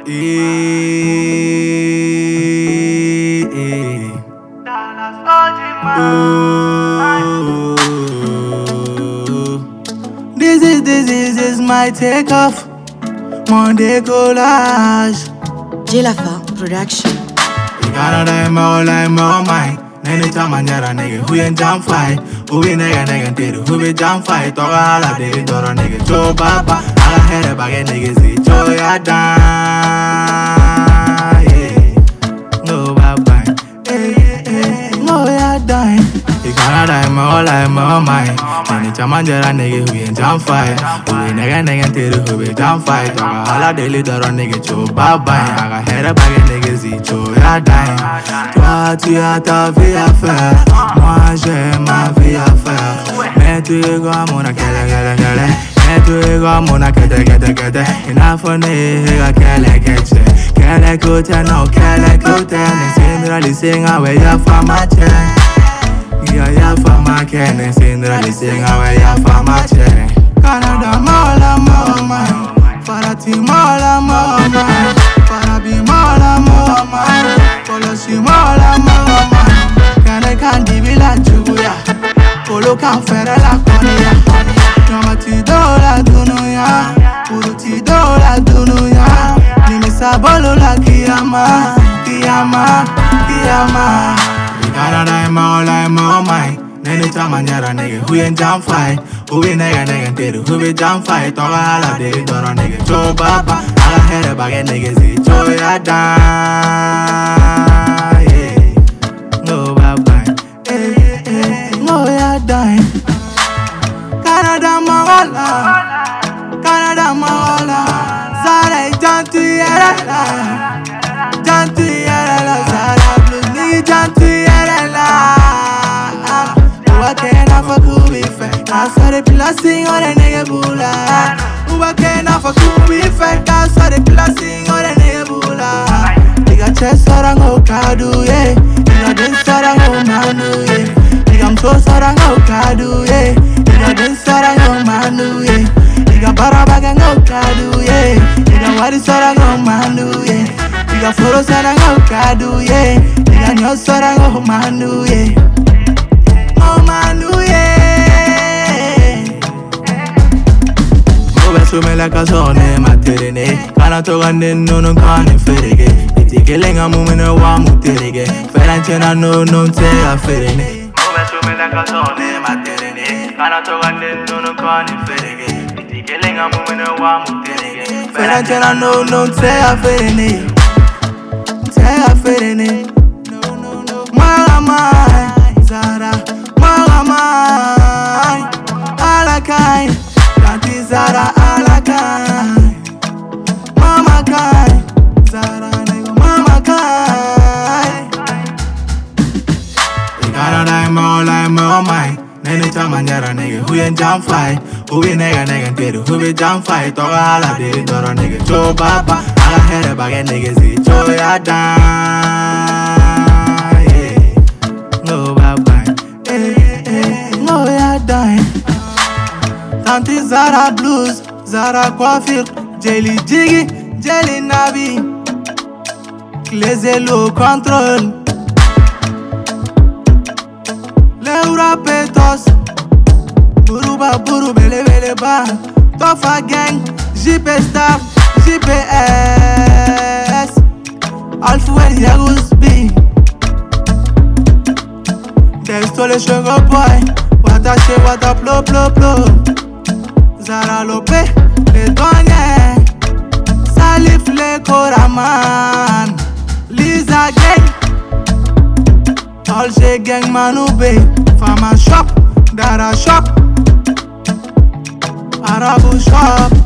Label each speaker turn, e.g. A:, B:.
A: This is my takeoff. Monday collage.
B: Jelafa Production.
A: Canada, my mind. Anytime I get a nigga who ain't jam fight, who be nigga did who be jam fight, or all I did it, or a nigga Joe Baba. I had a bag of niggas, Joe ya die. No baba, no ya die. Canada, my mind. Anytime I get a nigga who ain't jam fight, who be nigga did who be jam fight, or all I did it, or a nigga Joe Baba. I had a bag of niggas, Joe ya die. Toi tu as ta vie à faire, moi j'ai ma vie à faire. Mais tu es comme mon akele. Mais tu es comme mon akete. Inafonega kele keche. Kele kote no kele kote. Nisindra lisinga we ya famache. Ya famache. Nisindra lisinga we ya famache. Canada mola mama, Farati mola mama, Farabi mola mama. Kolosi mola mama, can divila juya. Kolo kan fere la konia. Nyamati dola dunuya, uruti dola dunuya. Nimesa bolo la kiyama. Canada mola mama. Anytime I get a nigga who ain't jam fight, who be nigga did who be jam fight, or all I did it, or a nigga Joe Baba. I had a bag of niggas, Joe ya die. No baba, no ya die. Canada Marola, Zara jantu yerela, Zara blues ni jantu yerela. Ubakena for kubi fe, I saw the plasting on a nigga bula. Ubakena for kubi fe, I saw the plasting on a nigga bula. Nigga chest sarango kadu ye, nigga den sarango manu ye, nigga mso sarango kadu ye, nigga den sarango manu ye, nigga barabaga ngo kadu ye, nigga wari sarango manu ye, nigga foro sarango kadu ye, nigga nyo sarango manu ye. Me la casone materine, kana togande no kane ferege. Itigelenga mumene wa muterege, feranchena no te aferene. Me la casone materine, kana togande no kane ferege. Itigelenga mumene wa muterege, feranchena no te aferene. Mama Zara, mama Alakai, Tanti Zara. Mama kai, Zara nego mama kai. Canada mola mama. Anytime I get a nigga who ain't jam fight, who be nigga did who be jam fight, or all I did it, or a nigga Joe Baba. I had a bag of niggas, Joe ya die. No baba, no ya die. Tanti Zara blues, Zara coiffure, Jelly Jiggy, Jelly Nabi, Clezelo control, Leura Petos, Buruba Buru Bele Ba, Tofa Gang, JP Star, GPS, Alfuel Yagus B, Destole Sugar Boy, Wata Plo. Zara Lope, les douaniers, Salif le Koraman, Lisa Gang, Alger Gang Manoube, Fama Shop, Dara Shop, Arabu Shop.